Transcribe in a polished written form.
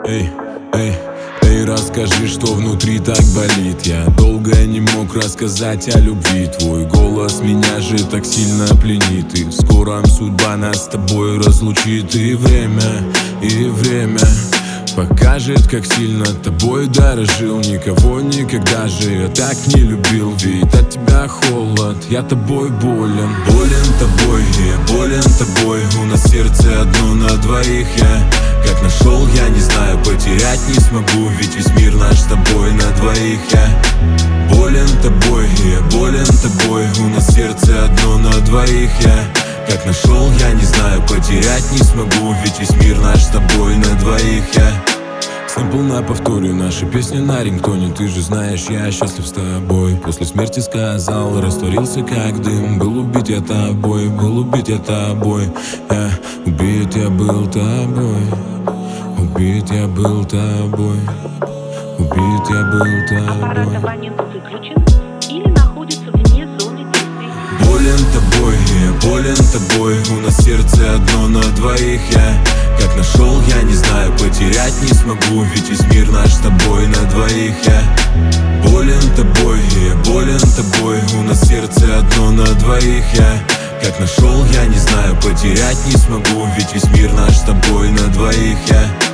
Эй, эй, эй, расскажи, что внутри так болит. Я долго не мог рассказать о любви. Твой голос меня же так сильно пленит. И в скором судьба нас с тобой разлучит. И время покажет, как сильно тобой дорожил. Никого никогда же я так не любил. Ведь от тебя холод, я тобой болен. Болен тобой, я болен тобой. У нас сердце одно на двоих. Я как нашел, я не знаю, потерять не смогу. Ведь весь мир наш с тобой на двоих. Я болен тобой, я болен тобой. У нас сердце одно на двоих. Я как нашел, я не знаю, потерять не смогу. Ведь весь мир наш с тобой на двоих. Я сэмпл на повторе, наши песни на рингтоне. Ты же знаешь, я счастлив с тобой. После смерти сказал, растворился как дым. Был убит я тобой, был убит я тобой. Убит я был тобой. Убит я был тобой. Убит я был тобой. Аппарат абонента выключен или находится вне зоны действия. Болен тобой, я болен тобой. У нас сердце одно на двоих. Я как нашел, я не знаю, потерять не смогу. Ведь весь мир наш с тобой на двоих. Я болен тобой, я болен тобой. У нас сердце одно на двоих. Я как нашел, я не знаю, потерять не смогу. Ведь весь мир наш с тобой на двоих. Я